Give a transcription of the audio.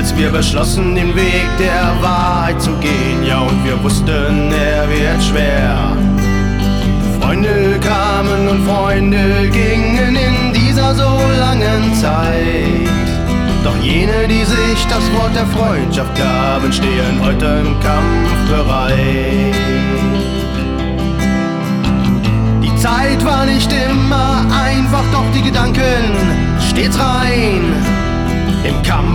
als wir beschlossen, den Weg der Wahrheit zu gehen. Ja, und wir wussten, er wird schwer. Freunde kamen und Freunde gingen in dieser so langen Zeit. Doch jene, die sich das Wort der Freundschaft gaben, stehen heute im Kampf bereit. Die Zeit war nicht immer einfach, doch die Gedanken stets rein. Im Kampf